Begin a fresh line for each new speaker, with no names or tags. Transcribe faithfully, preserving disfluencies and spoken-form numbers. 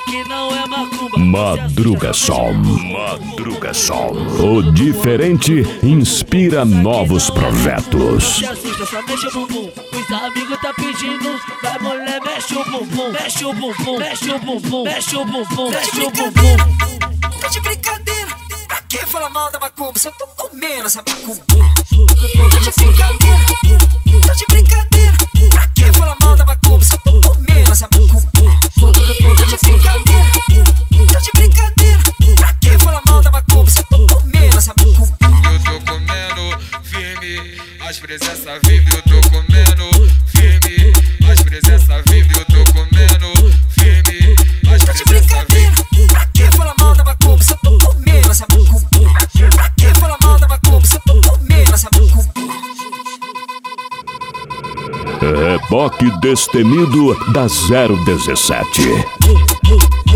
aqui não é macumba.
Madruga Som. Madruga Som. O diferente inspira novos projetos.
Se assusta, só mexe o bumbum. Os amigos tá pedindo, vai mulher, mexe o bumbum. Mexe o bumbum, mexe o bumbum, mexe o bumbum, mexe o bumbum.
Tá de brincadeira, pra que falar mal da macumba? Se eu tô comendo essa macumba. Tá de brincadeira, tá de brincadeira, pra que falar mal da macumba? Se eu tô comendo essa macumba. Tá de brincadeira, tá de brincadeira, pra que falar mal da macumba? Se eu tô comendo essa macumba.
Eu tô comendo firme, as presenças vivem, eu tô comendo firme, as presenças vivem, eu tô comendo firme, as
Tá de
presenças
brincadeira,
vivem.
pra que falar mal da macumba? Se eu tô comendo essa macumba. Pra que falar mal da macumba? Se eu tô comendo essa macumba.
Reboque destemido da zero dezessete.
Uh, uh.